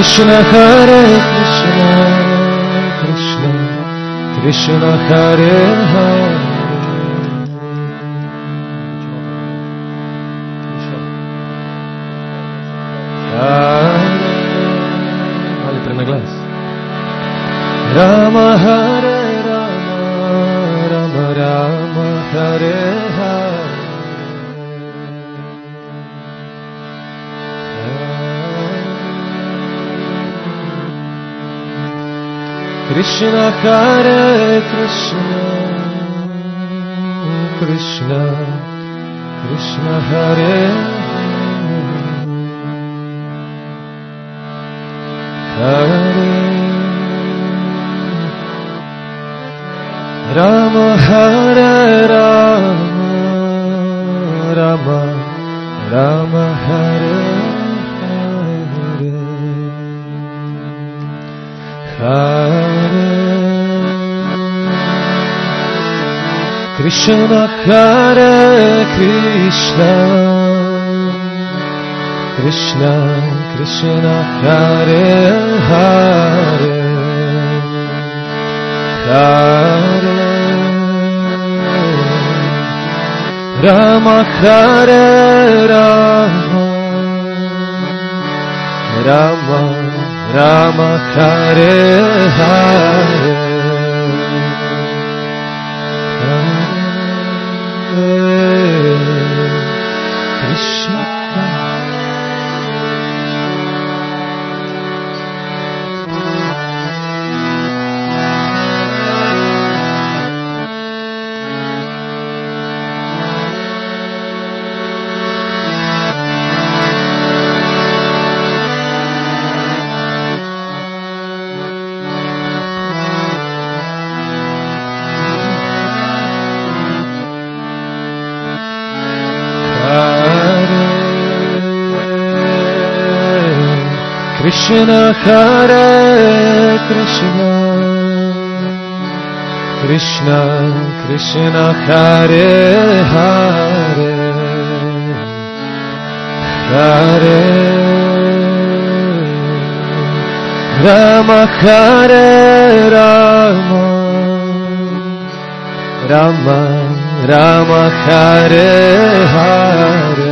Krishna Hare Krishna, Krishna Krishna Hare Hare. Vale, prenda glass. Rama Hare Rama, Rama Rama Hare Hare. Krishna Hare Krishna, Krishna Krishna Hare Hare. Rama Hare Rama, Rama Rama Hare Hare. Hare Krishna Hare Krishna, Krishna Krishna Hare Hare. Hare Rama Hare Rama, Rama Rama Hare Hare. Hare Krishna. Krishna Hare Krishna, Krishna Krishna Hare Hare. Hare Rama Hare Rama, Rama Rama Hare Hare.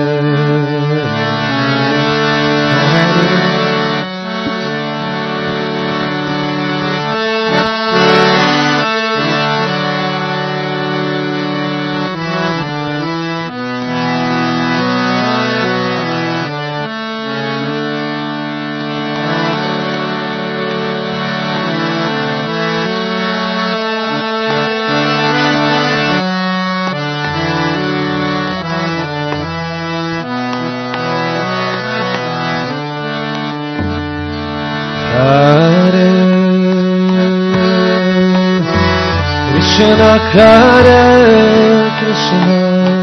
Krishna Hare Krishna,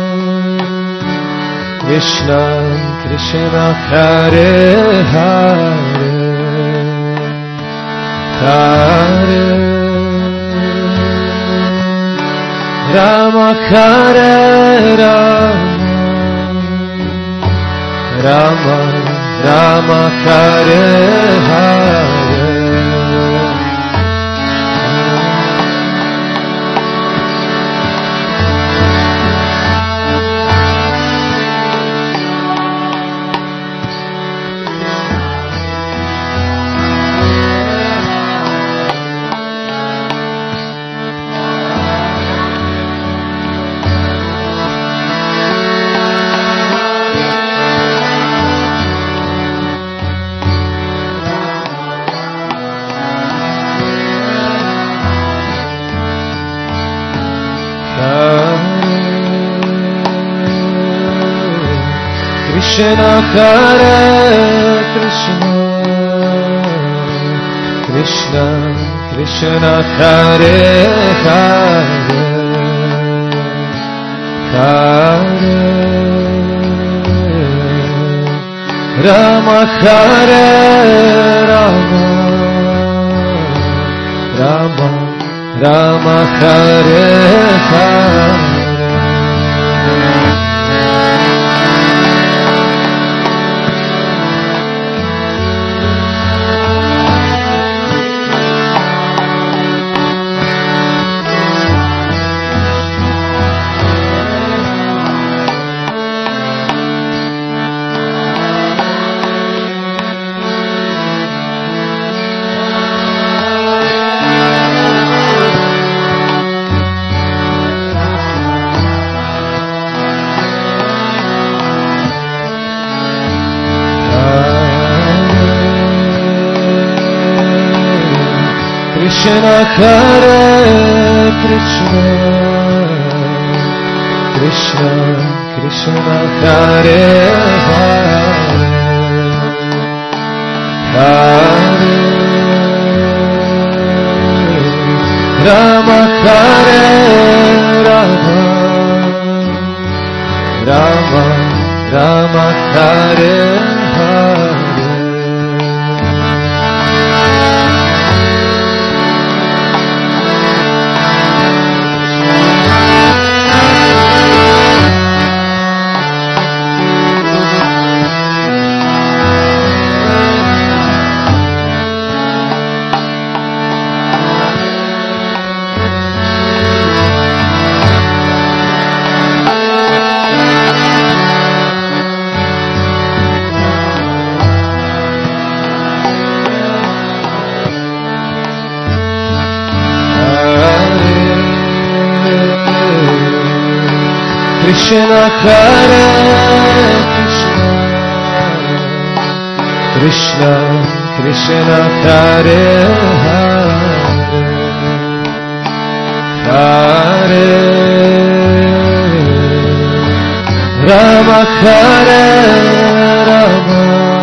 Krishna Krishna Hare Hare. Hare Rama Hare Rama, Rama Rama Hare Hare. Krishna Hare Krishna, Krishna Krishna Hare Hare. Hare Rama Hare Rama, Rama Rama Hare Hare. Hare Krishna, Krishna Krishna Hare Hare, Hare Rama Hare Rama, Rama Rama Hare Hare. Krishna Hare Krishna, Krishna Krishna Hare Hare, Hare Rama Hare Rama,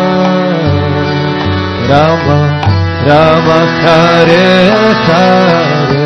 Rama Rama Hare Hare.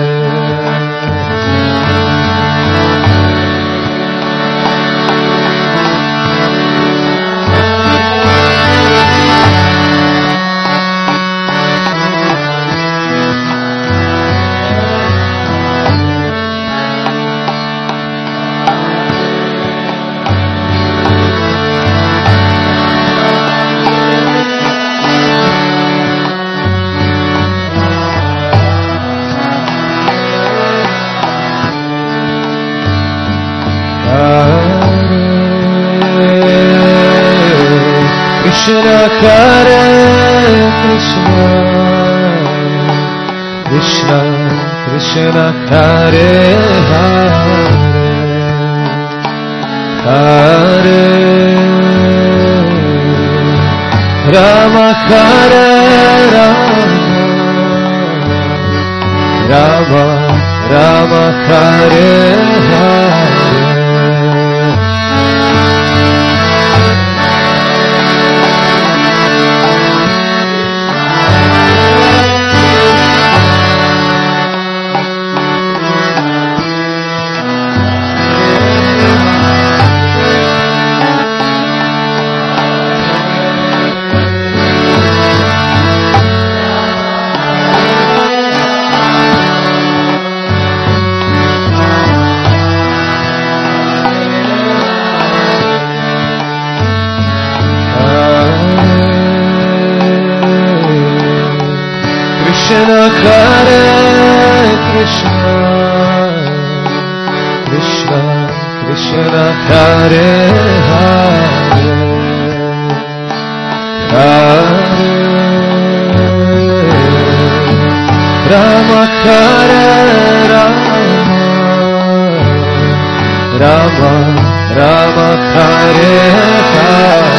Krishna Hare Krishna, Krishna Krishna Hare Hare, Hare Rama Hare Rama, Rama Rama Hare Hare. Krishna Hare Krishna, Krishna Krishna Hare Hare, Hare Rama Hare Rama, Rama Rama Hare Hare.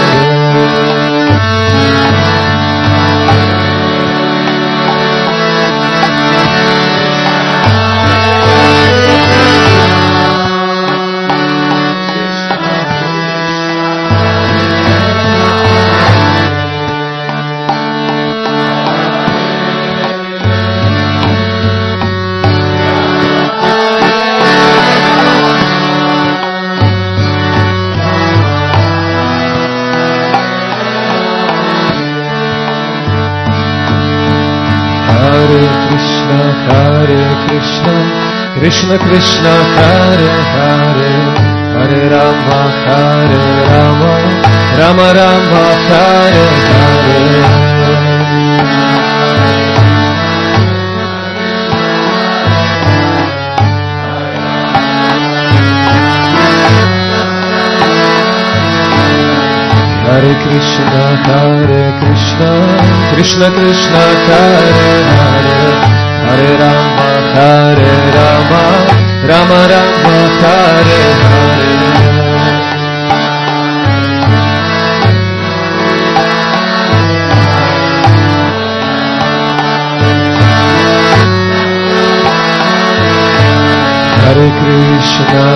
Krishna Krishna Hare Hare, Hare Rama Hare Rama, Rama Rama Hare Hare. Hare Krishna, Krishna Krishna Hare Hare, Hare Rama, Hare Rama, Rama Rama Hare Hare. Krishna,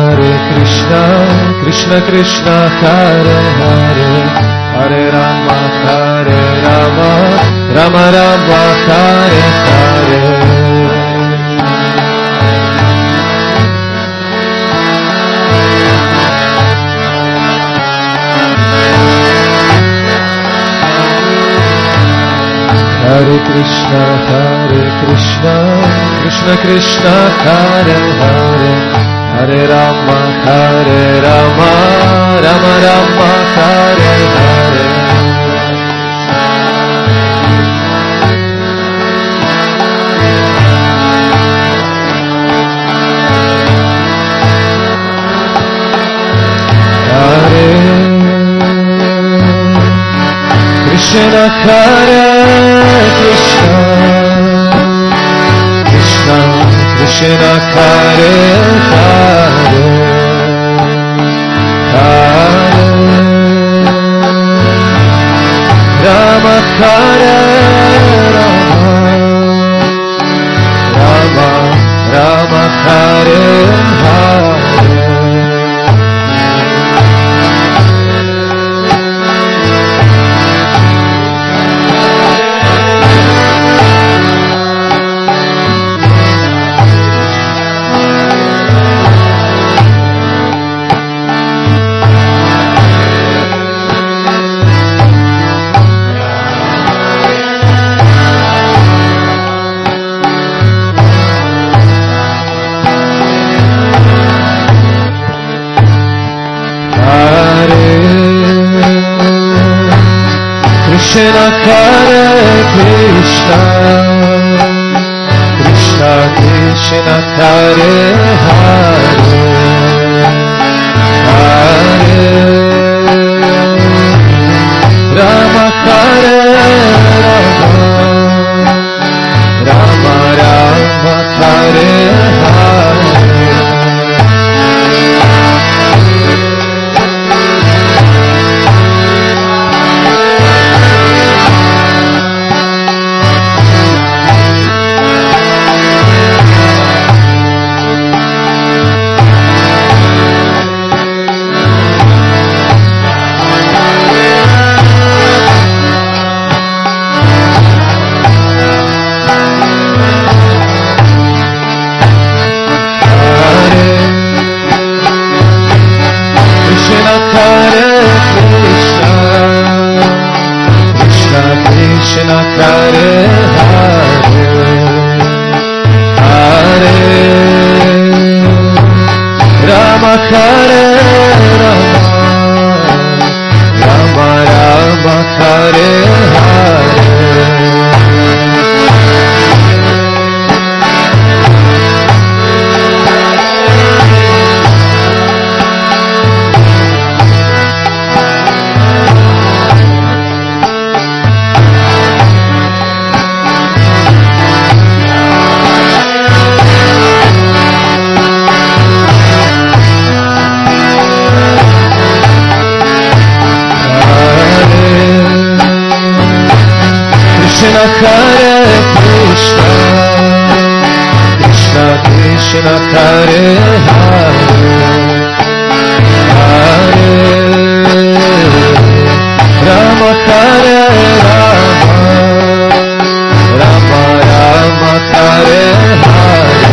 Krishna Krishna, Hare Hare, Hare Rama, Rama Rama, Hare Hare. Hare Krishna, Krishna Krishna, Hare Hare, Hare Rama, Rama Rama, Hare Hare. Krishna, Hare Krishna, Krishna Krishna, Hare Hare, Hare Rama, Hare Rama, Rama Rama, Hare Hare. Krishna, Hare Krishna, Krishna Krishna, Hare Hare, Hare Rama, Hare Rama, Rama Rama, Hare Hare. Krishna, Hare Hare, Hare Rama, Hare Rama, Rama Rama, Hare Hare. Krishna, Hare Krishna, Krishna Krishna, Hare Hare, Hare Rama, Hare Rama, Rama Rama, Hare Hare.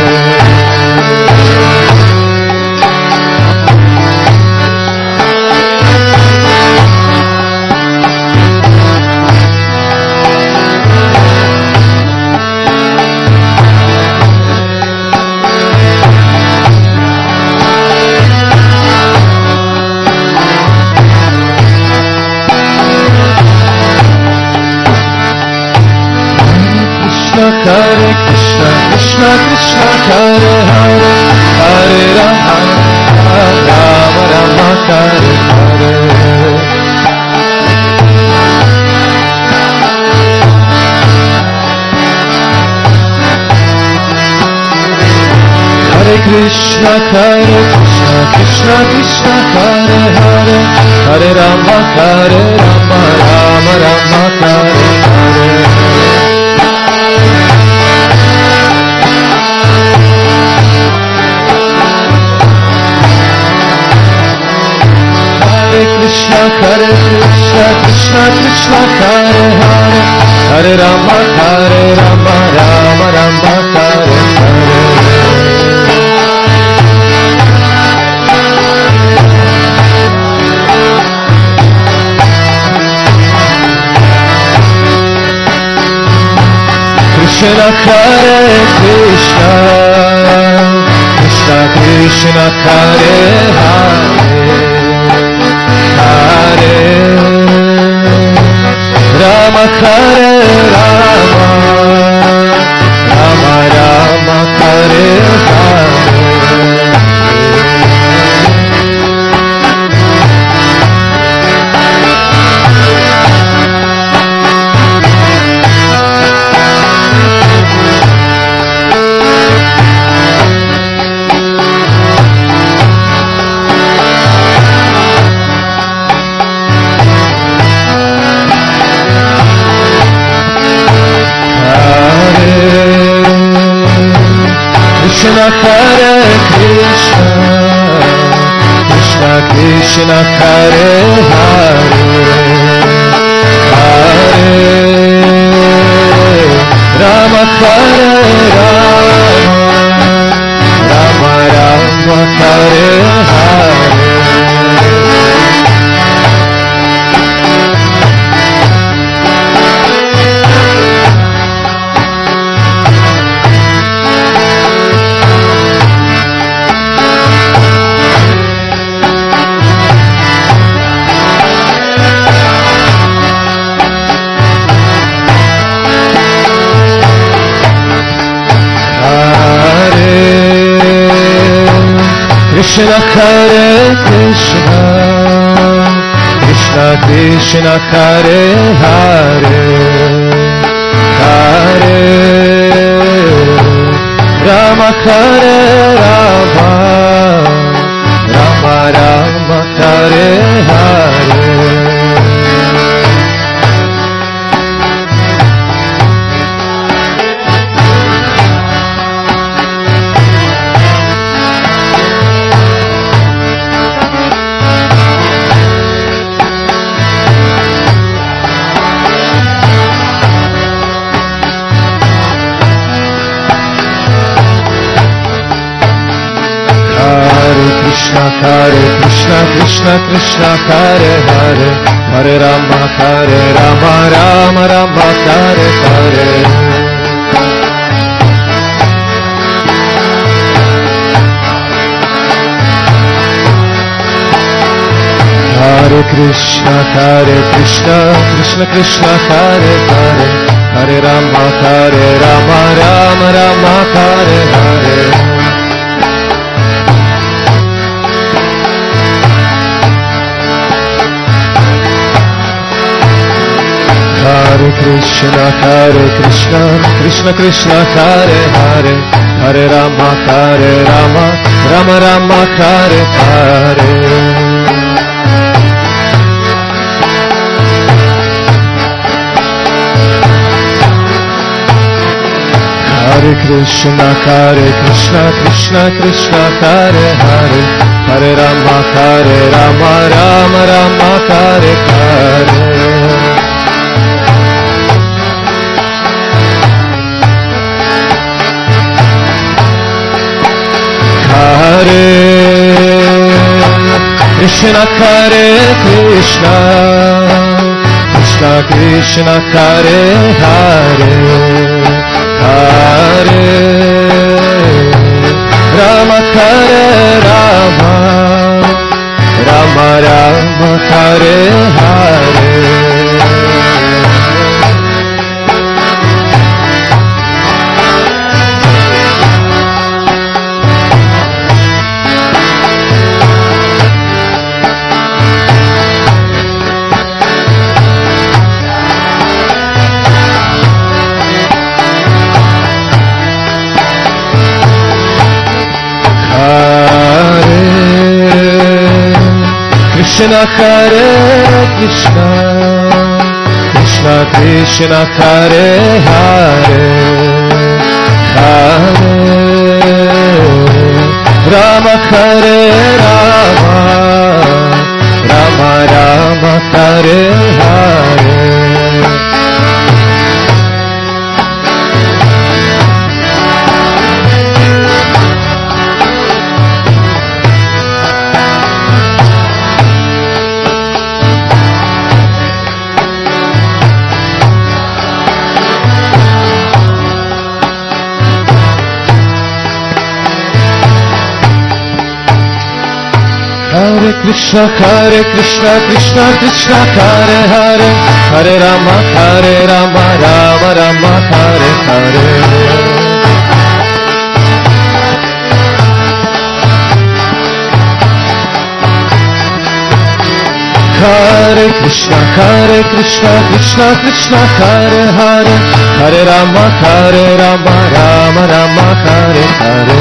Hare Krishna, Krishna Krishna, Hare Hare, Hare Rama, Rama Rama, Hare Hare. Hare Krishna, Krishna Krishna, Hare Hare, Hare Rama, Rama Rama, Hare Hare. Hare Rama Rama Rama Hare Krishna Hare Krishna, Krishna Krishna Hare Hare, Rama Hare Rama, Rama Rama Hare Hare. Krishna Hare Krishna, Krishna Krishna Hare Hare, Hare Rama Hare Rama, Rama Rama Hare Hare. Krishna Hare Krishna, Krishna Krishna Hare Hare, Hare Rama Hare Rama, Rama Rama Hare Hare. Hare Krishna, Krishna Krishna Hare Hare, Hare Rama Rama, Rama Hare Hare. Hare Krishna, Krishna Krishna Hare Hare, Hare Rama Rama, Rama Hare Hare. Hare Krishna, Krishna Krishna Hare Hare, Hare Rama Rama, Rama Hare Hare. Hare Krishna, Krishna Krishna Hare Hare, Hare Rama Rama, Rama Hare Hare. Hare Krishna, Krishna Krishna Hare Hare, Hare Rama Rama, Rama Rama Hare Hare. Krishna Hare Krishna, Krishna Krishna Hare Hare, Hare Rama Hare Rama, Rama Rama Hare Hare. Krishna Krishna Krishna Hare Hare Hare Rama Rama Rama Hare Hare Hare Krishna Krishna Krishna Hare Hare Hare Rama Rama Rama Hare Hare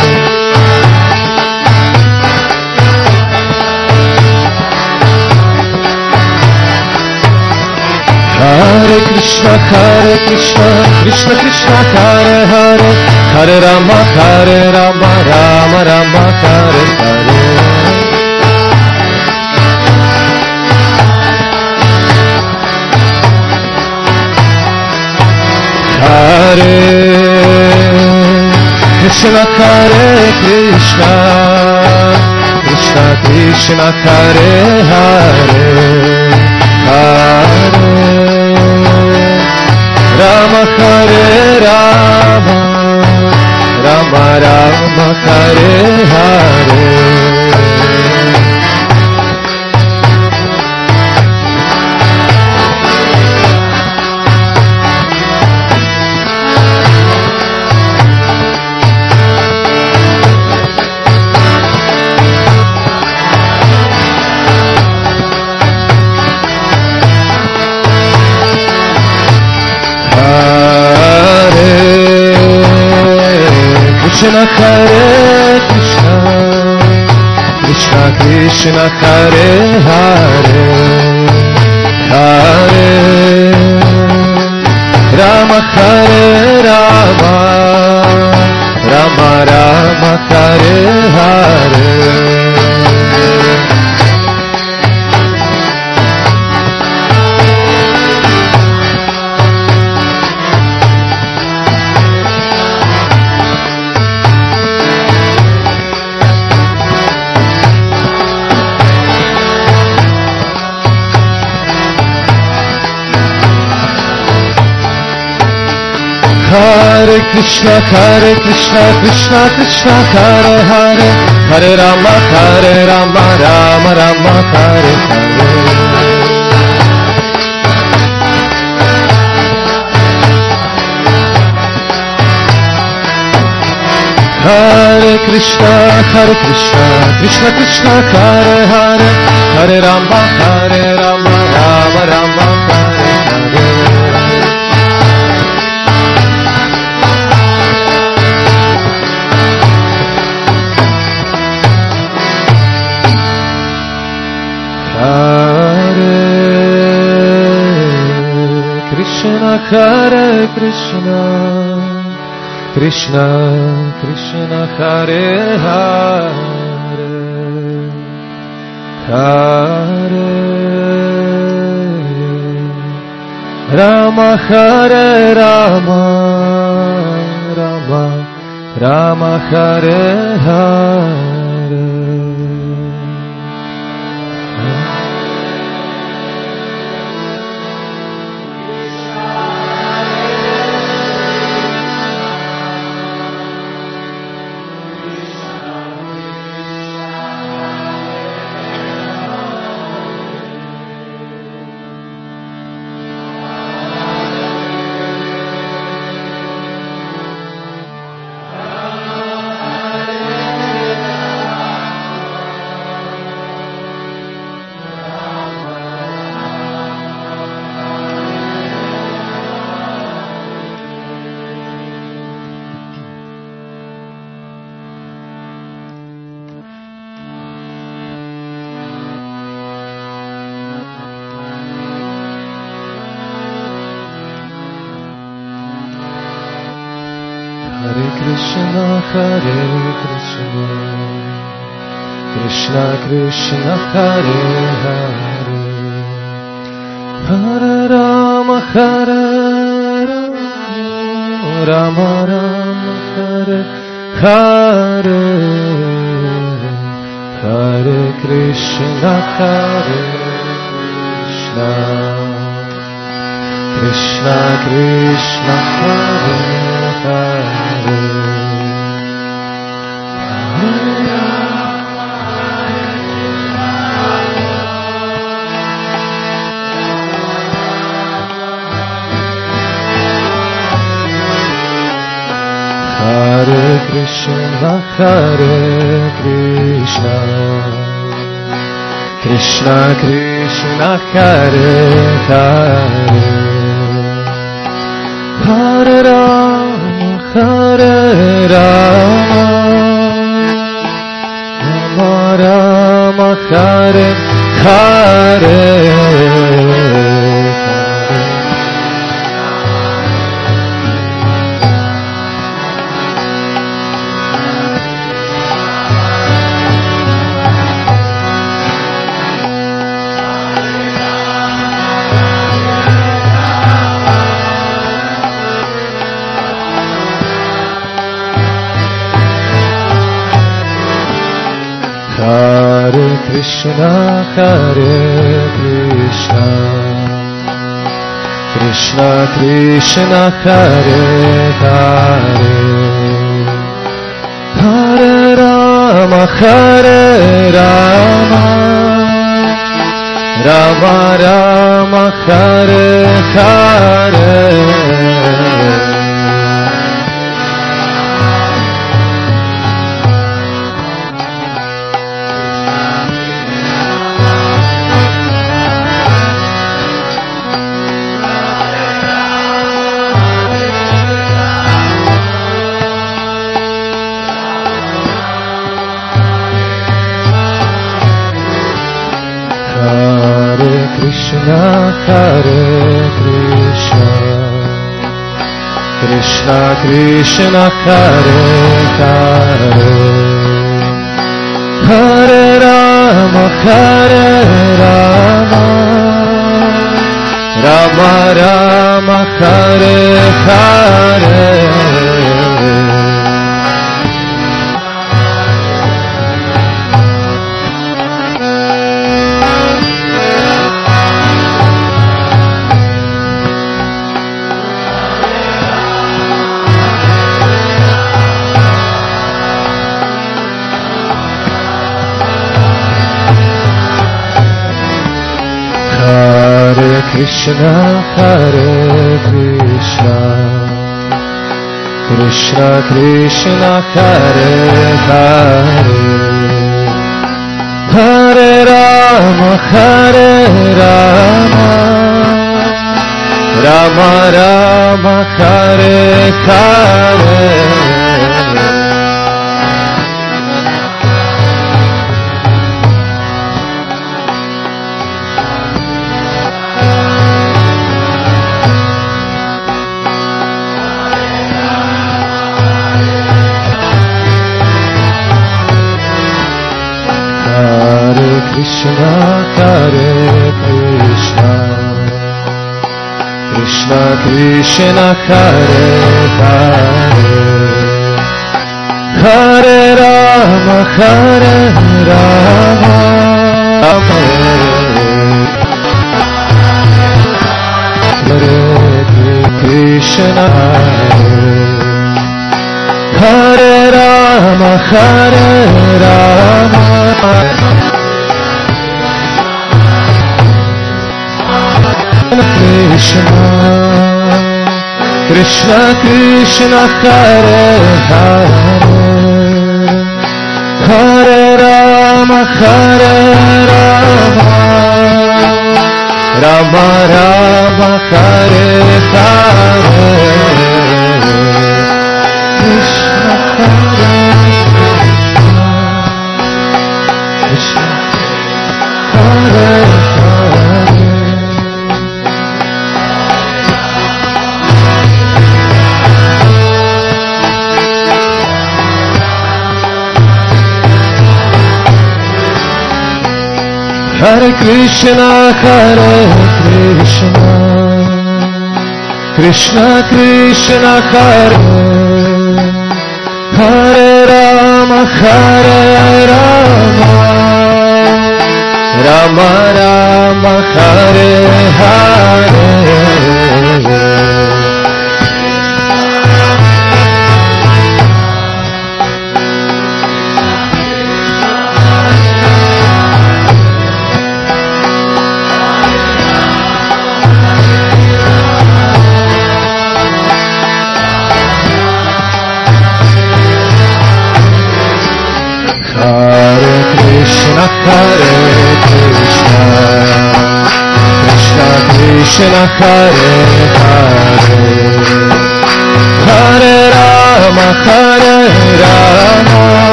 Hare Krishna Krishna Krishna Hare Hare Hare Rama Rama Rama Hare Hare Hare Krishna Krishna Krishna Krishna Hare Hare Hare Rama Rama Rama Rama Hare Hare Krishna Krishna Krishna Krishna Hare Hare Hare Rama Rama Rama Rama Hare Hare Hare Krishna Krishna Krishna Hare Hare Hare Rama Rama Rama Hare Hare Hare Krishna Krishna Krishna Hare Hare Hare Rama Rama Rama Hare Hare Hare Krishna Krishna Krishna Hare Hare Hare Rama Rama Rama Rama Hare Hare Krishna Krishna Krishna Hare Hare Hare Rama Rama Rama Hare Hare Hare Krishna Krishna Krishna Krishna Hare Hare Krishna Krishna Krishna Hare Hare Hare Rama Rama Rama Hare Hare Krishna Hare Krishna Krishna Krishna Hare Hare Hare Rama Rama Rama Hare Hare Krishna Hare Krishna Krishna Krishna Hare Hare Hare Rama Rama Rama Hare Hare Krishna Hare Krishna Krishna Krishna Hare Hare Hare Rama Rama Rama Hare Hare Krishna Hare Krishna Krishna Krishna Hare Hare Hare Rama Hare Krishna Hare Rama Krishna Krishna Krishna Hare Hare Hare Rama Rama Rama Hare Hare Krishna Krishna Hare Hare Krishna Krishna Krishna Hare Hare Rama Rama Rama Hare Hare Krishna Hare Hare Hare Rama Hare Rama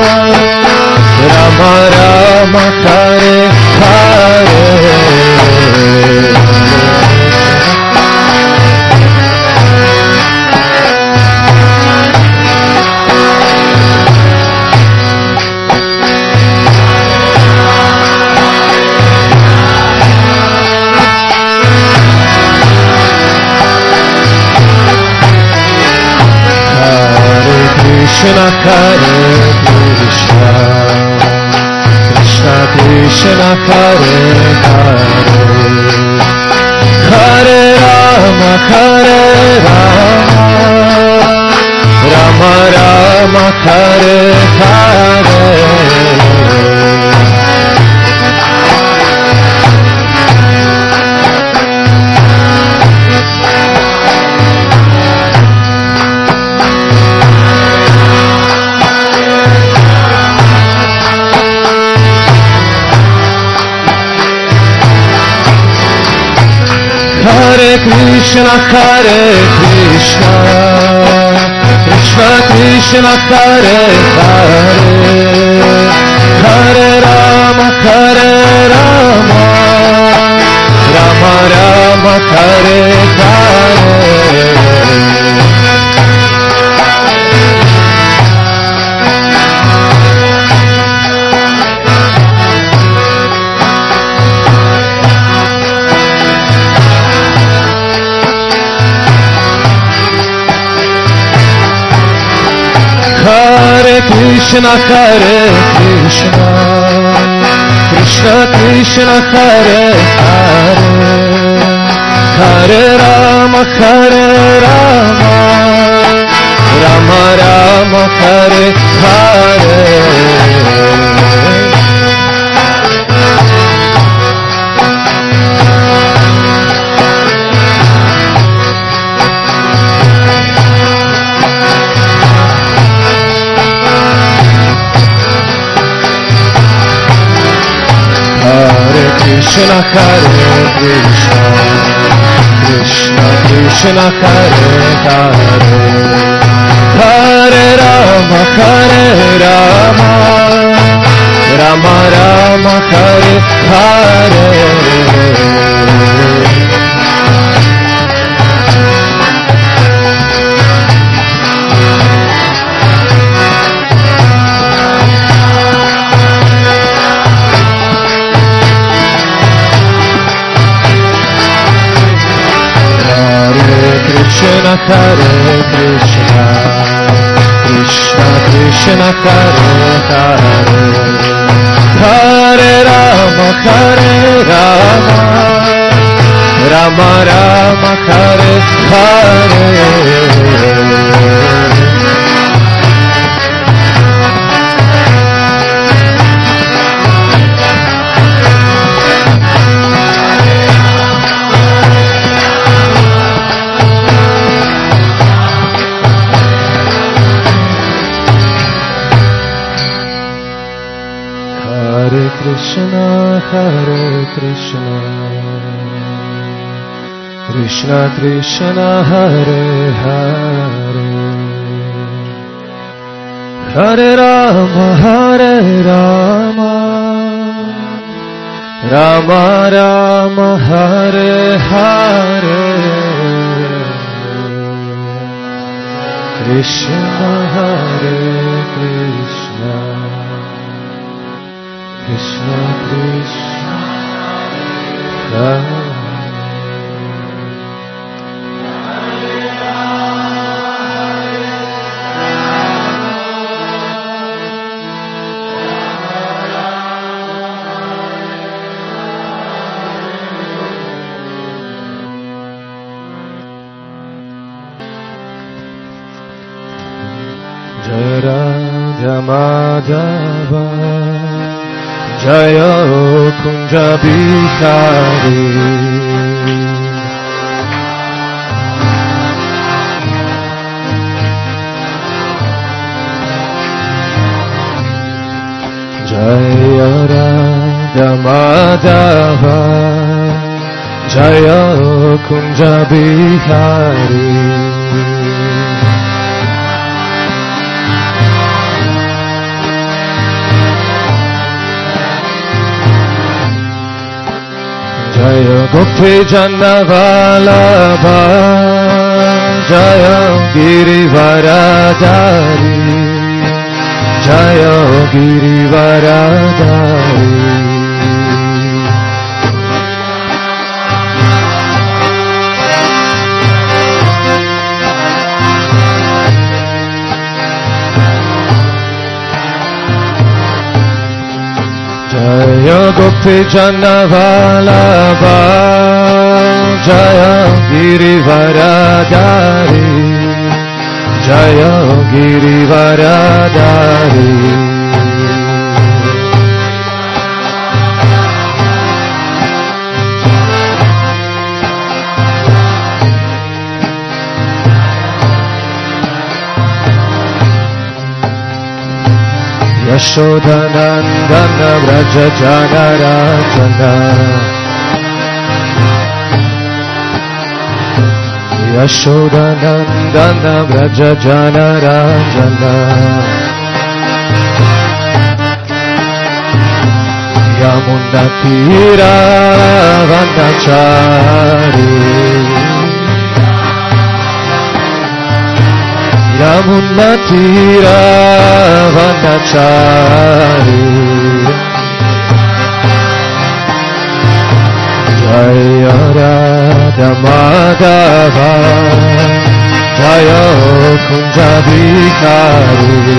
Rama Rama Hare Hare Krishna Hare Krishna Krishna Krishna Hare Hare Hare Rama Hare Rama Rama Rama Hare Hare Hare Krishna Hare Krishna Krishna Krishna Hare Hare Hare Rama Hare Rama Rama Rama Hare Hare Hare Krishna Hare Krishna Krishna Krishna Hare Hare Hare Rama Hare Rama Rama Rama Hare Hare Krishna Hare Krishna Krishna Krishna Hare Hare Hare Rama Hare Rama Rama Rama Hare Hare Krishna Hare Krishna Krishna Krishna Hare Hare Hare Rama Hare Rama Rama Rama Hare Hare Krishna Hare Krishna Krishna Krishna Hare Hare Hare Rama Hare Rama Rama Rama Hare Hare Krishna Hare Krishna Krishna Krishna Hare Jai Radha Madhava Jaya Kunja Bihari Jaya Radha Madhava Jaya Kunja Bihari. Jaya Gopi Janna Vallabha, Jaya Girivaradari, Jaya Girivaradari. Jaya Gopi Janna Vallabha, Jaya Girivaradari, Jaya Girivaradari. Yashodanandana Vraja Janarajana, Yashodanandana Vraja Janarajana, Yamuna Tira Vandachari, Yamuna Tira Vandachari. Jaya Radha Madhava, Jaya Kunja Bihari.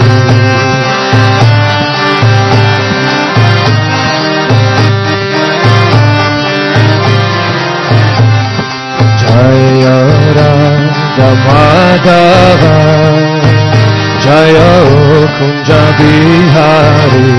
Jaya Radha Madhava, Jaya Kunja Bihari.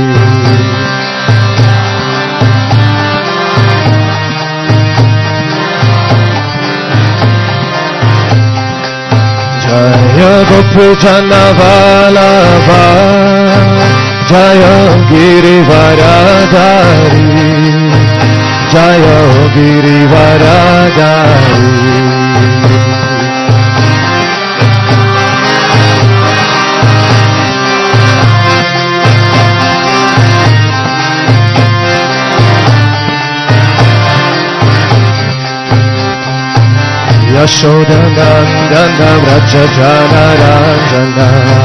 Jaya Gopi Janna Vallabha, Jaya Girivaradari, Jaya Girivaradari. Yashodanandana Vraja Janarajana,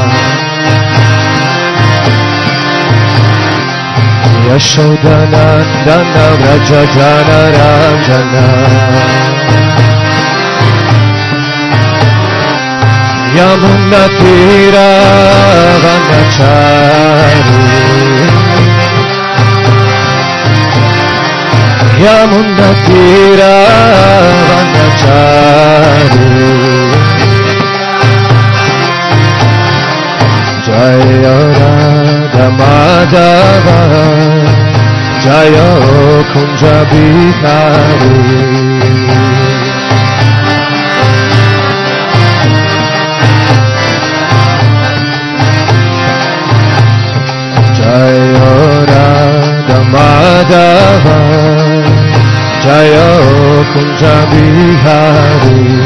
Yashodanandana Vraja Janarajana, Yamuna Tira Vandachari, Yamuna Tira Vandachari. Jaya Radha Madhava, Jaya Kunja Bihari. Jaya Radha Madhava, Jaya Kunja Bihari.